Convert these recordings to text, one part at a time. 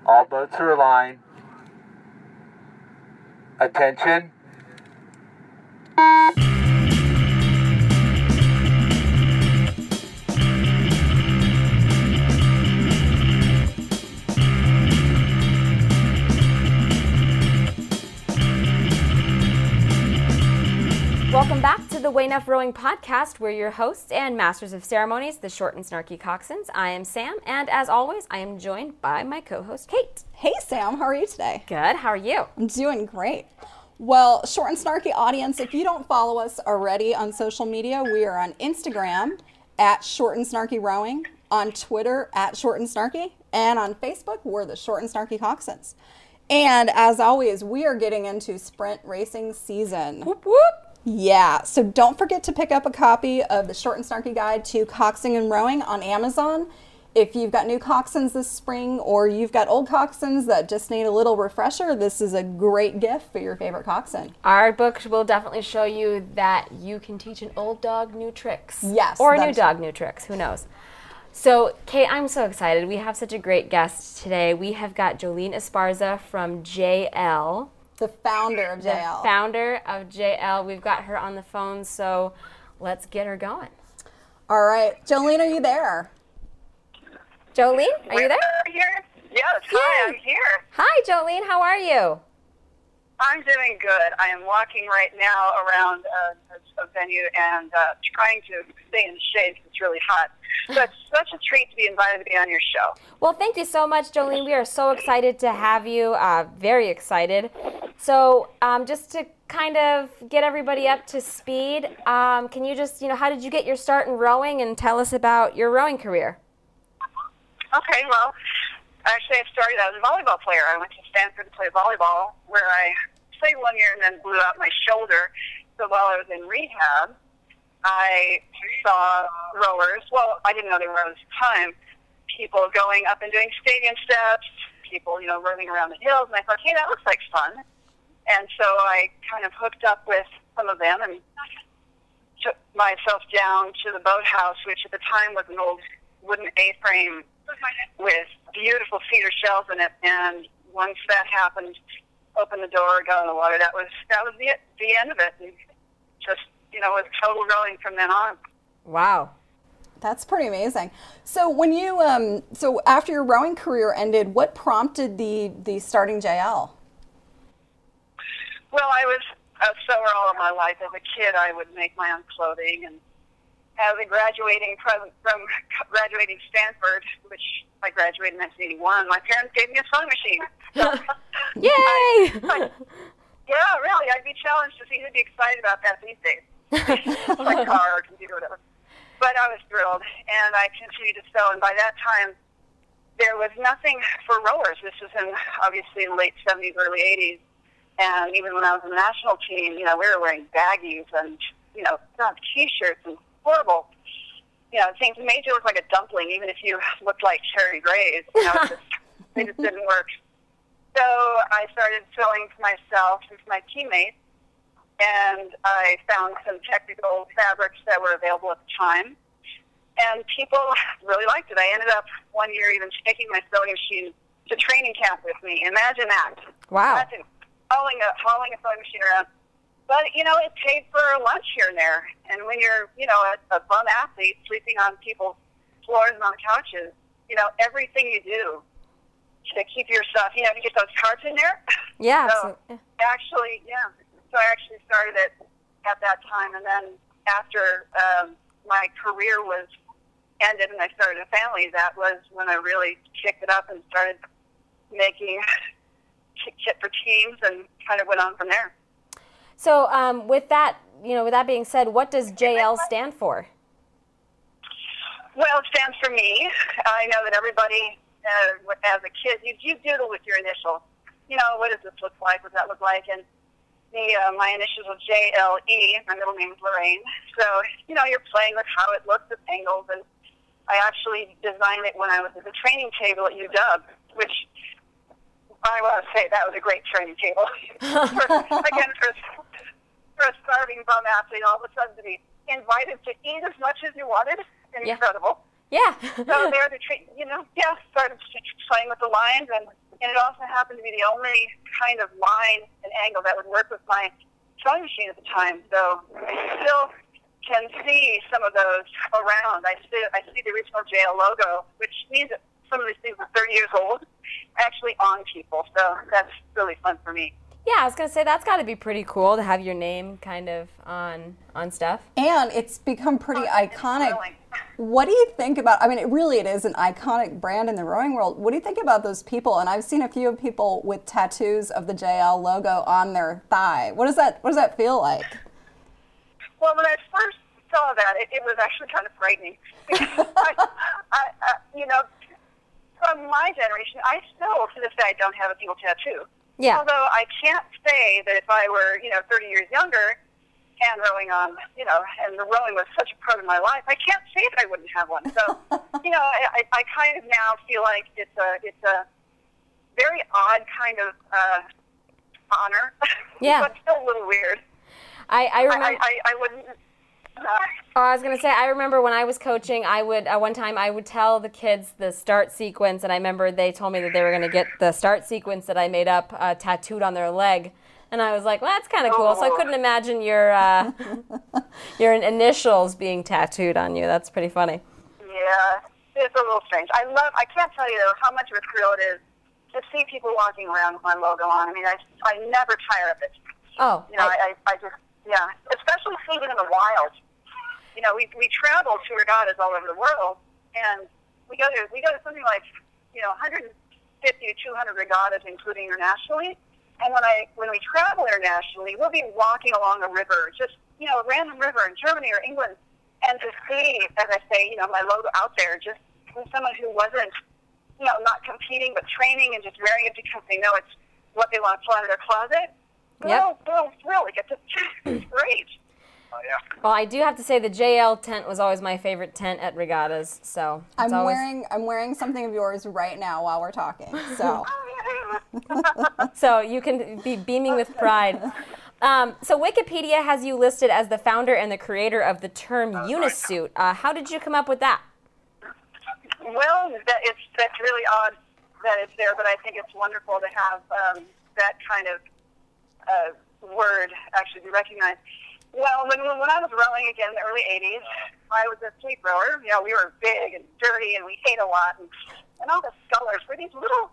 All boats are aligned. Attention. Welcome back to the Way Enough Rowing Podcast. We're your hosts and masters of ceremonies, the short and snarky coxswains. I am Sam, and as always, I am joined by my co-host, Kate. Hey, Sam. How are you today? Good. How are you? I'm doing great. Well, short and snarky audience, if you don't follow us already on social media, we are on Instagram at Short and Snarky Rowing, on Twitter at Short and Snarky, and on Facebook, we're the Short and Snarky Coxswains. And as always, we are getting into sprint racing season. Whoop, whoop. Yeah, so don't forget to pick up a copy of the Short and Snarky Guide to Coxing and Rowing on Amazon. If you've got new coxswains this spring or you've got old coxswains that just need a little refresher, this is a great gift for your favorite coxswain. Our book will definitely show you that you can teach an old dog new tricks. Yes. Or a new dog new tricks. Who knows? So, Kate, I'm so excited. We have such a great guest today. We have got Jolene Esparza from JL. The founder of JL. The founder of JL. We've got her on the phone, so let's get her going. All right. Jolene, are you there? Jolene, are you there? Here? Yes. Hi, I'm here. Hi, Jolene. How are you? I'm doing good. I am walking right now around a venue and trying to stay in the shade because it's really hot. So it's such a treat to be invited to be on your show. Well, thank you so much, Jolene. We are so excited to have you, very excited. So just to kind of get everybody up to speed, can you just, how did you get your start in rowing and tell us about your rowing career? Okay, well, actually I was a volleyball player. I went to Stanford to play volleyball, where I played 1 year and then blew out my shoulder. So while I was in rehab, I saw rowers. Well, I didn't know they were rowers at the time. People going up and doing stadium steps, people, running around the hills. And I thought, hey, that looks like fun. And so I kind of hooked up with some of them and took myself down to the boathouse, which at the time was an old wooden A-frame with beautiful cedar shells in it. And once that happened, opened the door, got in the water. That was the end of it. And just, was total rowing from then on. Wow. That's pretty amazing. So when you, so after your rowing career ended, what prompted the starting JL? Well, I was a sewer all of my life. As a kid, I would make my own clothing, and as a graduating Stanford, which I graduated in 1981, my parents gave me a sewing machine. So, Yay! Yeah, really, I'd be challenged to see who'd be excited about that these days. My car or computer or whatever. But I was thrilled, and I continued to sew, and by that time, there was nothing for rowers. This was obviously in the late 70s, early 80s, and even when I was on the national team, we were wearing baggies and, T-shirts and horrible, things made you look like a dumpling, even if you looked like Cherry Grays. They just didn't work. So I started sewing for myself and for my teammates, and I found some technical fabrics that were available at the time, and people really liked it. I ended up one year even taking my sewing machine to training camp with me. Imagine that. Wow. Imagine hauling a sewing machine around. But, it paid for lunch here and there. And when you're, a bum athlete sleeping on people's floors and on couches, everything you do to keep yourself, to get those cards in there. Yeah. So actually, So I actually started it at that time. And then after my career was ended and I started a family, that was when I really kicked it up and started making kit for teams and kind of went on from there. So with that being said, what does JL stand for? Well, it stands for me. I know that everybody, as a kid, you doodle with your initials. What does this look like? What does that look like? And my initials are JLE. My middle name is Lorraine. So, you're playing with how it looks at angles. And I actually designed it when I was at the training table at UW, which I want to say that was a great training table. For a starving bum athlete, all of a sudden to be invited to eat as much as you wanted, incredible. Yeah. So there, started playing with the lines, and and it also happened to be the only kind of line and angle that would work with my sewing machine at the time. So I still can see some of those around. I see the original JL logo, which means that some of these things are 30 years old, actually on people. So that's really fun for me. Yeah, I was going to say that's got to be pretty cool to have your name kind of on stuff. And it's become pretty iconic. Really. What do you think about, I mean, it is an iconic brand in the rowing world. What do you think about those people? And I've seen a few people with tattoos of the JL logo on their thigh. What does that feel like? Well, when I first saw that, it was actually kind of frightening. You know, from my generation, I still, to this day, don't have a single tattoo. Yeah. Although I can't say that if I were, 30 years younger and rowing on, and the rowing was such a part of my life, I can't say that I wouldn't have one. So, I kind of now feel like it's a very odd kind of honor. Yeah. But still a little weird. I remember. I wouldn't. I was going to say, I remember when I was coaching, one time I would tell the kids the start sequence, and I remember they told me that they were going to get the start sequence that I made up tattooed on their leg. And I was like, well, that's kind of cool. So I couldn't imagine your initials being tattooed on you. That's pretty funny. Yeah, it's a little strange. I can't tell you, though, how much of a thrill it is to see people walking around with my logo on. I mean, I never tire of it. Oh. I just, yeah, especially seeing it in the wild. We travel to regattas all over the world, and we go to something like, 150 to 200 regattas, including internationally. And when we travel internationally, we'll be walking along a river, just, a random river in Germany or England, and to see, as I say, my logo out there, just with someone who wasn't, not competing, but training and just wearing it because they know it's what they want to pull out of their closet. Yep. Real thrill. It's great. Oh, yeah. Well, I do have to say the JL tent was always my favorite tent at regattas. So I'm wearing something of yours right now while we're talking. So so you can be beaming with pride. So Wikipedia has you listed as the founder and the creator of the term unisuit. How did you come up with that? Well, that's really odd that it's there, but I think it's wonderful to have that kind of word actually be recognized. Well, when I was rowing again in the early 80s, I was a fleet rower. We were big and dirty, and we ate a lot. And all the scullers were these little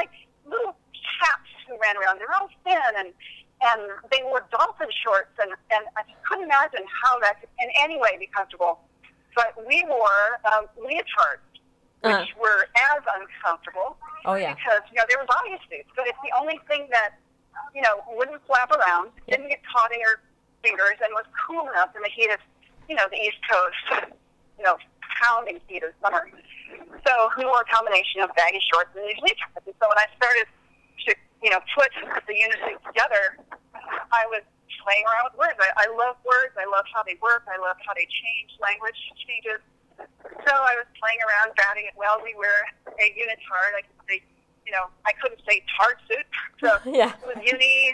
chaps who ran around. They were all thin, and they wore dolphin shorts, and I couldn't imagine how that could in any way be comfortable. But we wore leotards, which were as uncomfortable. Oh, yeah. Because, there was body suits, but it's the only thing that, wouldn't flap around, didn't get caught in your fingers, and was cool enough in the heat of, the East Coast, pounding heat of summer. So we wore a combination of baggy shorts and these leotards. And so when I started to, put the unisuit together, I was playing around with words. I love words. I love how they work. I love how they change. Language changes. So I was playing around, batting it well. We wear a unitard. I could say, I couldn't say tard suit. So Yeah. it was uni,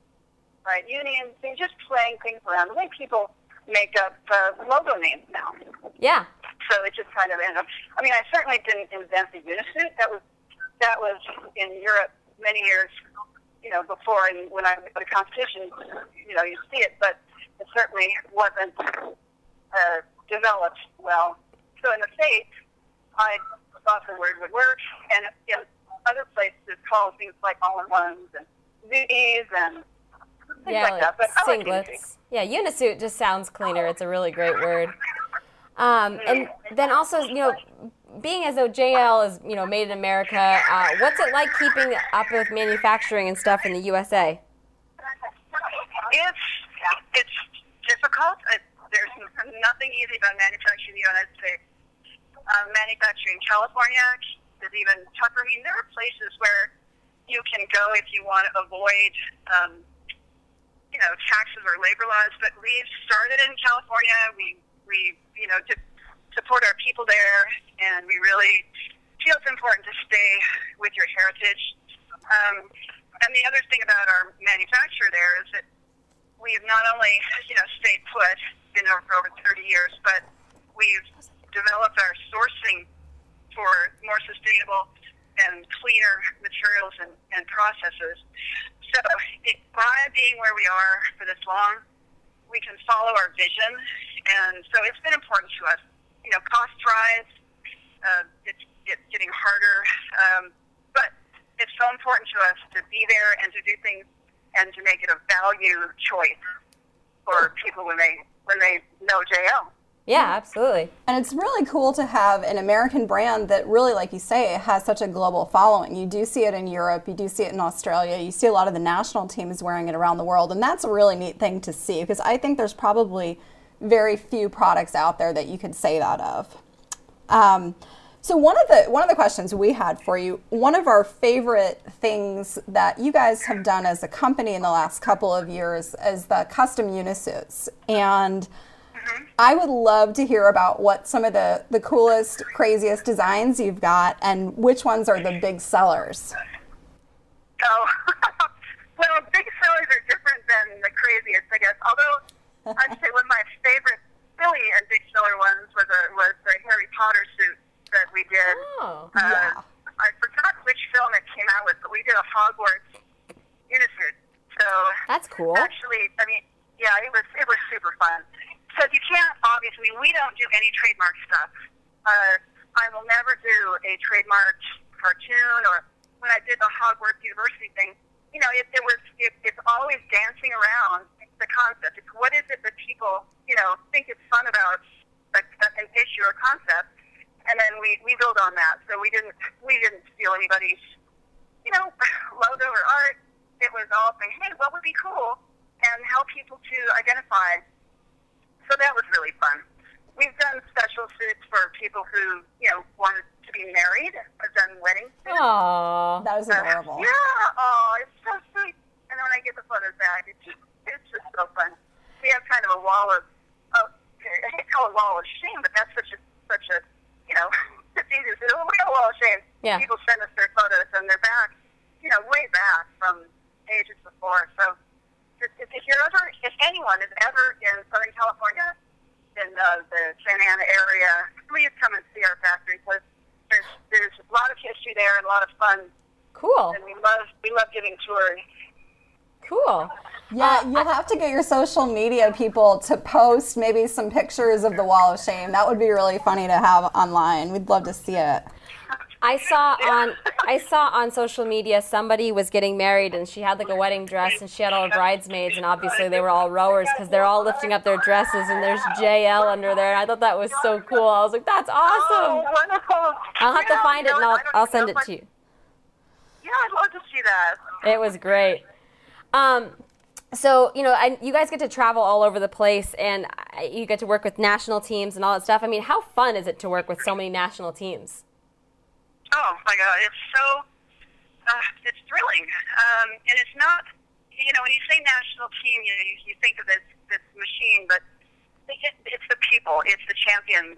and things, just playing things around. The way people make up logo names now. Yeah. So it just kind of ended up. I mean, I certainly didn't invent the unisuit. That was in Europe many years, before. And when I go to competition, you see it, but it certainly wasn't developed well. So in the States, I thought the word would work, and in other places, it's called things like all-in-ones and zooties and things like that. But I like singlets. unisuit. Yeah, unisuit just sounds cleaner. It's a really great word. And then also, being as though JL is, made in America, what's it like keeping up with manufacturing and stuff in the USA? It's difficult. There's nothing easy about manufacturing in the United States. Manufacturing in California is even tougher. I mean, there are places where you can go if you want to avoid, taxes or labor laws. But we've started in California. We to support our people there, and we really feel it's important to stay with your heritage. And the other thing about our manufacturer there is that we've not only, stayed put, been there for over 30 years, but we've developed our sourcing for more sustainable and cleaner materials and processes. So by being where we are for this long, we can follow our vision, and so it's been important to us. You know, cost rise, it's getting harder, but it's so important to us to be there and to do things and to make it a value choice for people when they know JL. Yeah, absolutely. And it's really cool to have an American brand that really, like you say, has such a global following. You do see it in Europe, you do see it in Australia, you see a lot of the national teams wearing it around the world, and that's a really neat thing to see, because I think there's probably very few products out there that you could say that of. So one of the questions we had for you, one of our favorite things that you guys have done as a company in the last couple of years is the custom unisuits. And I would love to hear about what some of the coolest, craziest designs you've got and which ones are the big sellers. Oh, well, big sellers are different than the craziest, I guess. Although I'd say one of my favorite silly and big seller ones was the Harry Potter suit that we did. Oh, yeah. I forgot which film it came out with, but we did a Hogwarts unisuit. So that's cool. actually, I mean, yeah, it was super fun. So you can't, obviously, we don't do any trademark stuff. I will never do a trademarked cartoon, or when I did the Hogwarts University thing, you know, it's always dancing around the concept. It's what is it that people, you know, think is fun about an issue or concept, and then we build on that. So we didn't steal anybody's, you know, logo or art. It was all saying, hey, what would be cool, and help people to identify. So that was really fun. We've done special suits for people who, you know, wanted to be married. I've done wedding suits. Aww. That was adorable. It's so sweet. And then when I get the photos back, it's just so fun. We have kind of a wall of, I hate to call it a wall of shame, but that's such a, you know, it's easy to say, oh, we got a wall of shame. Yeah. People send us their photos and they're back, you know, way back from ages before. So if anyone is ever in Southern California, in the Santa Ana area, please come and see our factory, because there's a lot of history there and a lot of fun. Cool. And we love giving tours. Cool. Yeah, you'll have to get your social media people to post maybe some pictures of the Wall of Shame. That would be really funny to have online. We'd love to see it. I saw on social media somebody was getting married and she had like a wedding dress and she had all the bridesmaids, and obviously they were all rowers because they're all lifting up their dresses and there's JL under there. And I thought that was so cool. I was like, that's awesome. Oh, wonderful. I'll have to find it and I'll send it to you. Yeah, I'd love to see that. It was great. So, you know, you guys get to travel all over the place and you get to work with national teams and all that stuff. I mean, how fun is it to work with so many national teams? Oh my God, it's so, it's thrilling. And it's not, you know, when you say national team, you think of this machine, but it's the people, it's the champions.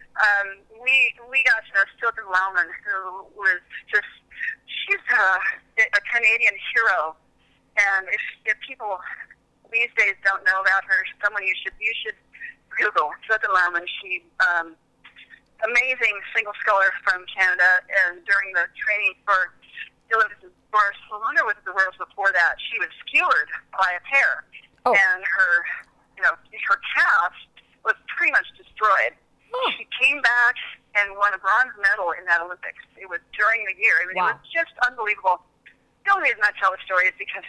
We got to know Stilton Lauman, who was just, she's a Canadian hero. And if people these days don't know about her, someone you should Google Stilton Lauman. She amazing single sculler from Canada, and during the training for the Olympics in Barcelona with the Worlds before that, she was skewered by a pair, and her calf was pretty much destroyed. She came back and won a bronze medal in that Olympics. It was during the year. It was just unbelievable. The only reason I tell the story is because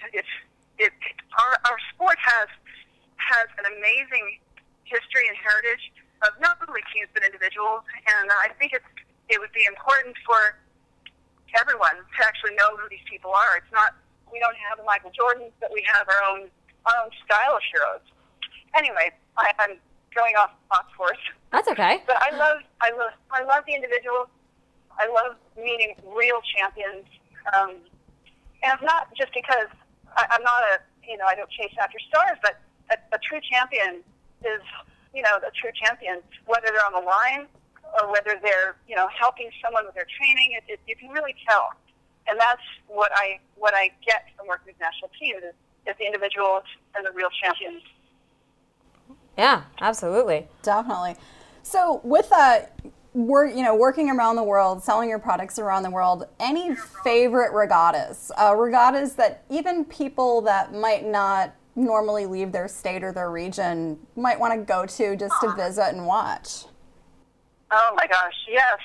our sport has an amazing history and heritage of not only teams but individuals, and I think it would be important for everyone to actually know who these people are. It's not, we don't have the Michael Jordans, but we have our own style of heroes. Anyway, I'm going off course. That's okay. But I love the individuals. I love meeting real champions. And it's not just because I'm not I don't chase after stars, but a true champion is, the true champion, whether they're on the line or whether they're, helping someone with their training, you can really tell. And that's what I get from working with national teams is the individuals and the real champions. Yeah, absolutely. Definitely. So with working around the world, selling your products around the world, any favorite regattas? Regattas that even people that might not normally leave their state or their region might want to go to just to visit and watch? Oh my gosh, yes.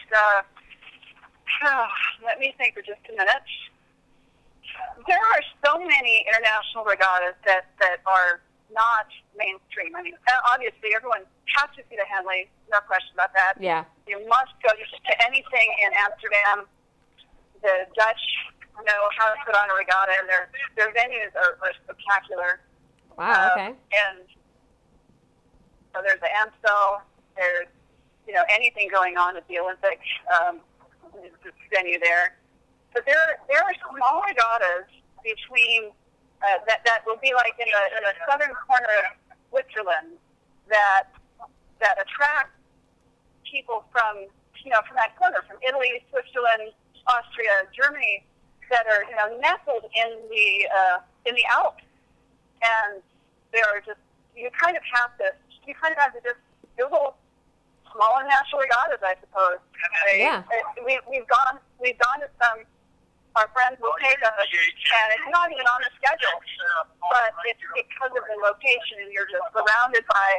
Let me think for just a minute. There are so many international regattas that are not mainstream. I mean, obviously everyone has to see the Henley, no question about that. Yeah. You must go to anything in Amsterdam. The Dutch know how to put on a regatta, and their venues are spectacular. Wow, okay. And so there's the Amstel, there's, anything going on at the Olympic venue there. But there are small regattas between that will be like in the southern corner of Switzerland that attract people from that corner, from Italy, Switzerland, Austria, Germany, that are nestled in the Alps, and there are just you kind of have to just Google small international regattas, I suppose. Yeah. We've gone to some. Our friends will take us, and it's not even on the schedule, but it's because of the location, and you're just surrounded by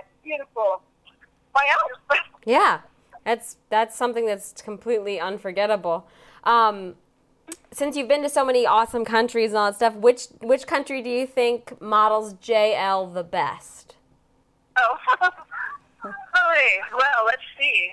Alps. Yeah, that's something that's completely unforgettable. Since you've been to so many awesome countries and all that stuff, which country do you think models JL the best? Oh, well, let's see.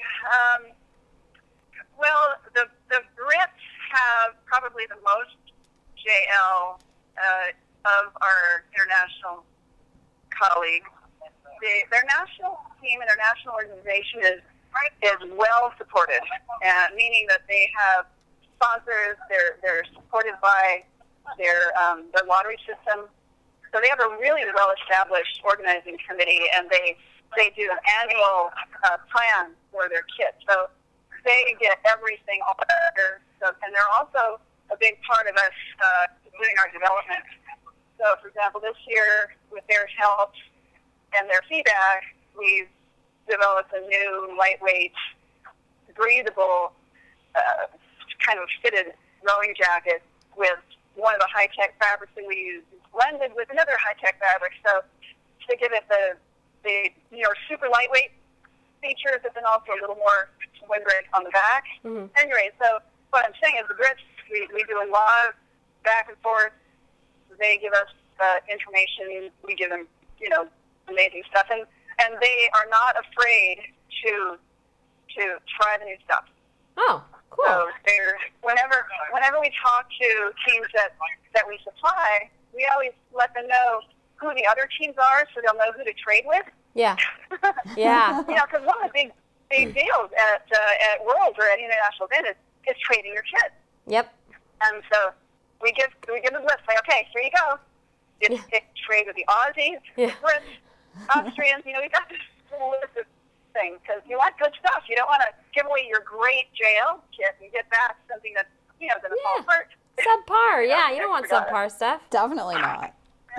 Well, the Brits have probably the most JL of our international colleagues. Their national team and their national organization is well supported, meaning that they have sponsors. They're supported by their lottery system. So they have a really well-established organizing committee, and they do an annual plan for their kit. So they get everything all together. And they're also a big part of us doing our development. So, for example, this year, with their help and their feedback, we've developed a new lightweight, breathable, kind of fitted rowing jacket with one of the high-tech fabrics that we use blended with another high-tech fabric. So to give it the super lightweight features, but then also a little more windbreak on the back. Mm-hmm. Anyway, so what I'm saying is the Brits, we do a lot of back and forth. They give us information. We give them, amazing stuff. And they are not afraid to try the new stuff. Oh, cool. So whenever we talk to teams that we supply, we always let them know who the other teams are so they'll know who to trade with. Yeah. Yeah. Because one of the big deals at Worlds or at international event is trading your kit. Yep. And so we give them a list. Like, okay, here you go. Trade with the Aussies, the Brits, Austrians. We've got this little list of things because you want good stuff. You don't want to give away your great JL kit and get back something that's going to fall apart. Subpar. Yeah, you don't want subpar stuff. Definitely not.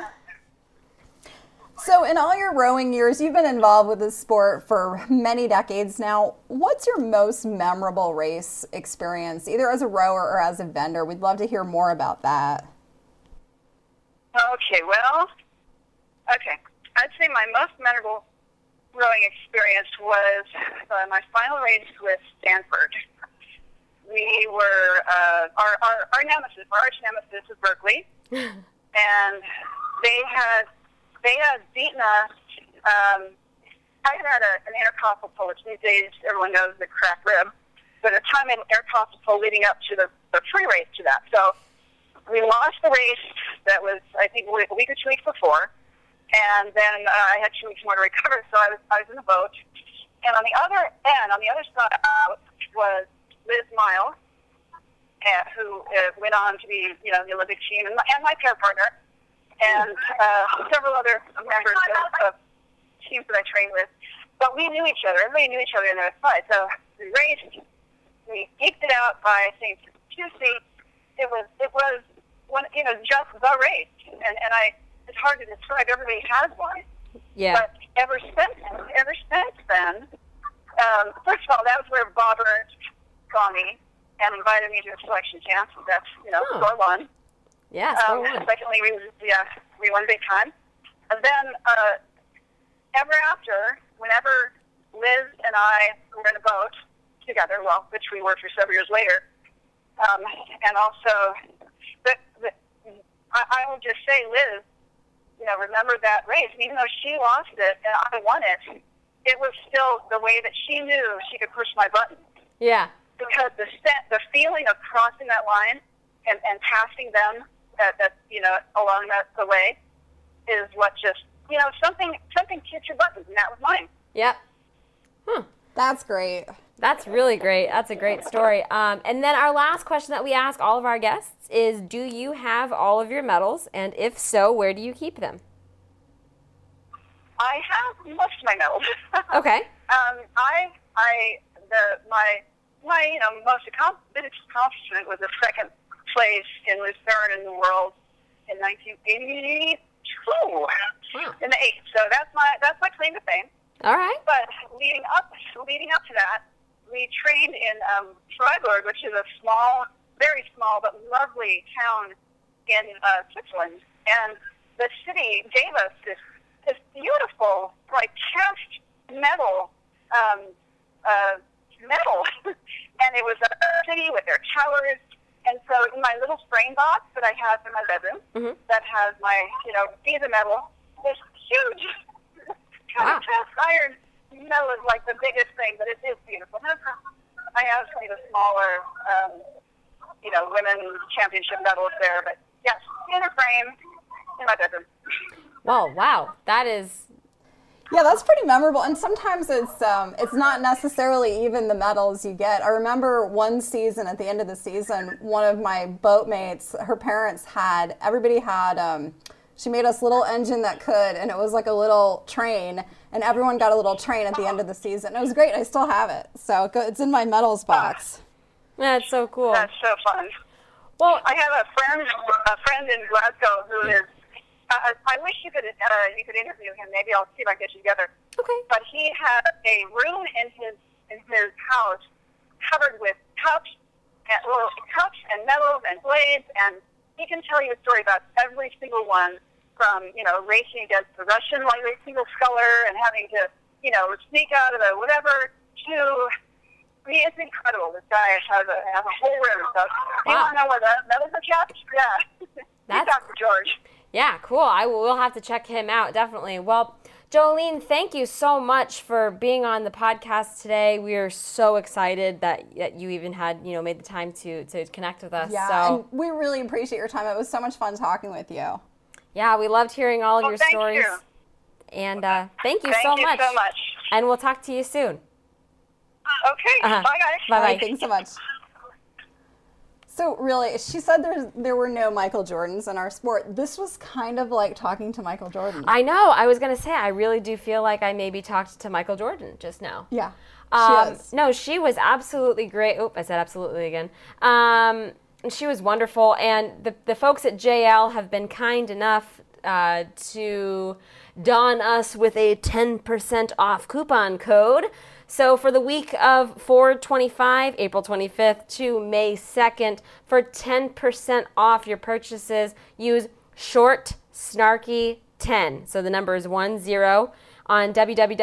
So in all your rowing years, you've been involved with this sport for many decades now. What's your most memorable race experience, either as a rower or as a vendor? We'd love to hear more about that. Okay, I'd say my most memorable rowing experience was my final race with Stanford. We were, our nemesis, our arch nemesis is Berkeley, and they had beaten us. I had an intercostal pull, which these days everyone knows the crack rib, but at the time an intercostal pull leading up to the pre-race to that. So we lost the race that was, I think, a week or 2 weeks before, and then I had 2 weeks more to recover, so I was in the boat. And on the other end, on the other side was Liz Miles, who went on to be, the Olympic team, and my pair partner, and several other members of teams that I trained with. But we knew each other. Everybody knew each other on their side. So we raced. We eked it out by, I think, 2 seats. It was one, just the race. And it's hard to describe. Everybody has one. Yeah. But ever since then, first of all, that was where Bob Ernst saw me and invited me to a selection camp. That's, score one. Yeah, score one. Secondly, we won big time. And then ever after, whenever Liz and I were in a boat together, which we were for several years later, and also, I will just say, Liz, remember that race. Even though she lost it and I won it, it was still the way that she knew she could push my button. Yeah. Because the feeling of crossing that line and passing them along the way is what just, something hits your buttons, and that was mine. Yep. That's great. That's really great. That's a great story. And then our last question that we ask all of our guests is, do you have all of your medals? And if so, where do you keep them? I have most of my medals. Okay. My most biggest accomplishment was a second place in Lucerne in the world in 1982. Wow. In the 8th. So that's my claim to fame. All right. But leading up to that, we trained in Freiburg, which is a small, very small but lovely town in Switzerland, and the city gave us this beautiful, cast metal, and it was a city with their towers. And so in my little frame box that I have in my bedroom, that has my, Visa medal, this huge cast iron medal is like the biggest thing, but it is beautiful. I have some of the smaller, women's championship medals there, but yes, in a frame in my bedroom. Well, wow, that is. Yeah, that's pretty memorable, and sometimes it's not necessarily even the medals you get. I remember one season, at the end of the season, one of my boatmates, her parents everybody had, she made us little engine that could, and it was like a little train, and everyone got a little train at the end of the season. It was great. I still have it, so it's in my medals box. That's so cool. That's so fun. Well, I have a friend in Glasgow who is. I wish you could interview him. Maybe I'll see if I can get you together. Okay. But he has a room in his house covered with cups and medals and blades, and he can tell you a story about every single one, from racing against the Russian lightweight single sculler and having to sneak out of the whatever to. It's incredible. This guy has a whole room. So you want to know where the medals are kept? Yeah. He's Dr. George. Yeah, cool. We'll have to check him out, definitely. Well, Jolene, thank you so much for being on the podcast today. We are so excited that you even had, made the time to connect with us. Yeah, and we really appreciate your time. It was so much fun talking with you. Yeah, we loved hearing all of your thank stories. You. And thank you so much. So much. And we'll talk to you soon. Okay. Bye, guys. Bye-bye. Thanks so much. So really, she said there were no Michael Jordans in our sport. This was kind of like talking to Michael Jordan. I know. I was going to say, I really do feel like I maybe talked to Michael Jordan just now. Yeah, No, she was absolutely great. Oh, I said absolutely again. She was wonderful. And the folks at JL have been kind enough to don us with a 10% off coupon code. So for the week of 4/25, April 25th to May 2nd, for 10% off your purchases, use Short Snarky 10. So the number is 10 on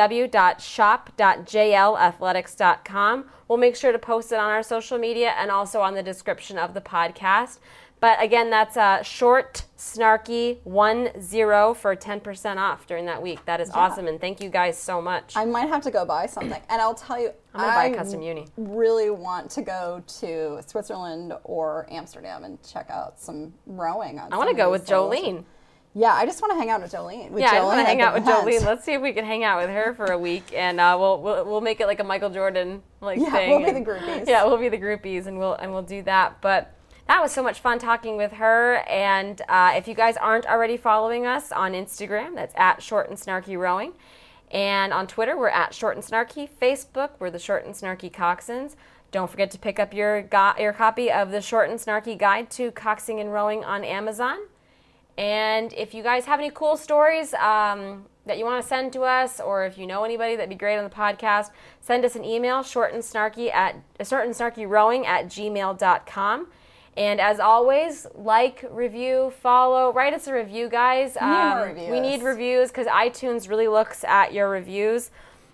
www.shop.jlathletics.com. We'll make sure to post it on our social media and also on the description of the podcast. But again, that's Short Snarky 10 for 10% off during that week. That is awesome, and thank you guys so much. I might have to go buy something, and I'll tell you, I'm gonna buy a custom uni. Really want to go to Switzerland or Amsterdam and check out some rowing. I want to go with Jolene. Yeah, I just want to hang out with Jolene. I just want to hang out with Jolene. Let's see if we can hang out with her for a week, and we'll make it like a Michael Jordan thing. We'll be the groupies. Yeah, we'll be the groupies, and we'll do that. But that was so much fun talking with her. And if you guys aren't already following us on Instagram, that's at Short and Snarky Rowing. And on Twitter, we're at Short and Snarky. Facebook, we're the Short and Snarky Coxswains. Don't forget to pick up your copy of the Short and Snarky Guide to Coxing and Rowing on Amazon. And if you guys have any cool stories that that you want to send to us, or if you know anybody that'd be great on the podcast, send us an email, shortandsnarky@gmail.com. And as always, like, review, follow, write us a review, guys. We need more reviews. We need reviews because iTunes really looks at your reviews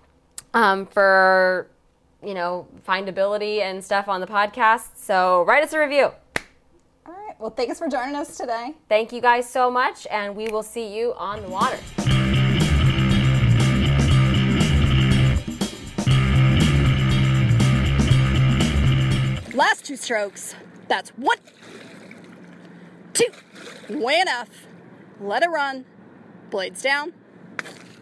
for, findability and stuff on the podcast. So write us a review. All right. Well, thanks for joining us today. Thank you guys so much, and we will see you on the water. Last 2 strokes. That's 1, 2. Way enough. Let it run. Blades down.